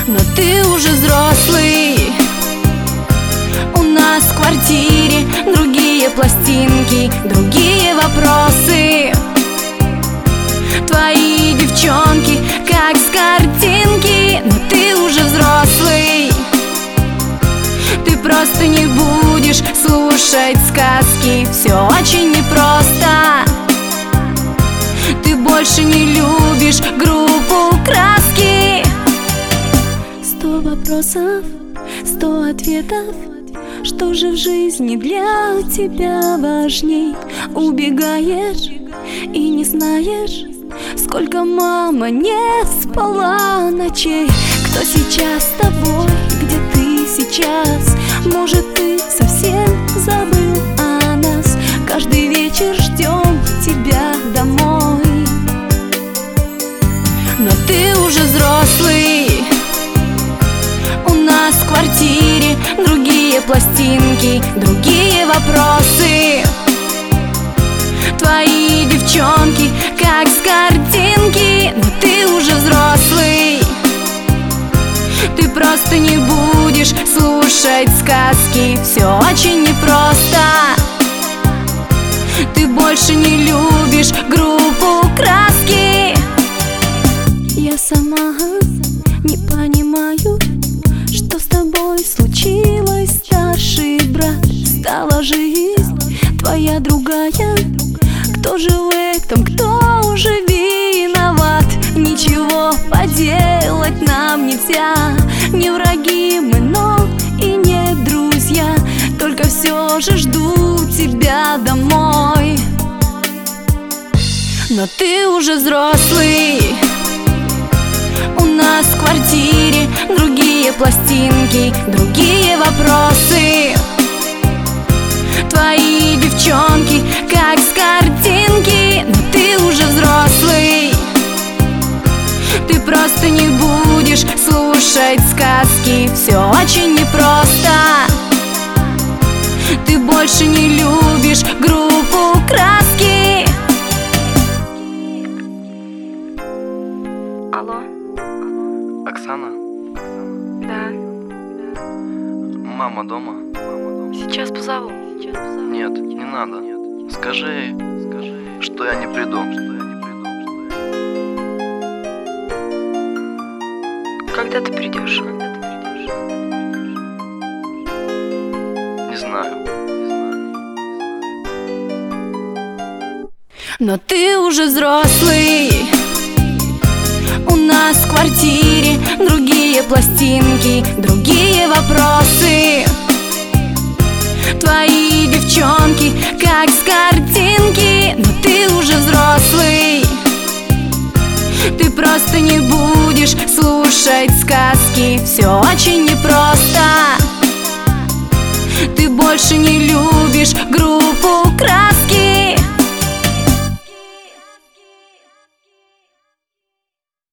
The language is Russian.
но ты уже взрослый. У нас в квартире другие пластинки, другие вопросы. Твои девчонки как с картинки, но ты уже взрослый. Ты просто не будешь слушать сказки, все очень непросто. Ты больше не любишь группу «Краски». 100 вопросов, 100 ответов. Что же в жизни для тебя важней? Убегаешь и не знаешь, сколько мама не спала ночей. Кто сейчас с тобой, где ты сейчас? Может, ты совсем забыл о нас? Каждый вечер ждем тебя домой. Но ты уже взрослый. У нас в квартире другие пластинки, другие вопросы. Твои девчонки как с картинки, но ты уже взрослый. Ты просто не будешь слушать сказки, все очень непросто. Ты больше не любишь группу «Краски». Я сама не понимаю, что с тобой случилось, старший брат. Стала жизнь твоя другая. Кто же в этом, кто уже виноват? Ничего поделать нам нельзя. Не враги мы, но и не друзья. Только все же жду тебя домой. Но ты уже взрослый. У нас в квартире другие пластинки, другие вопросы. Твои девчонки как с картинки, но ты уже взрослый. Ты просто не будешь слушать сказки, все очень непросто. Ты больше не любишь группу «Краски». Алло. Оксана? Да. Мама дома? Сейчас позову. Нет, не надо. Скажи, что я не приду. Когда ты придешь? Не знаю. Но ты уже взрослый. У нас в квартире другие пластинки, другие вопросы. Твои девчонки как с картинки, но ты уже взрослый. Ты просто не будешь слушать сказки, все очень непросто. Ты больше не любишь группу «Краски».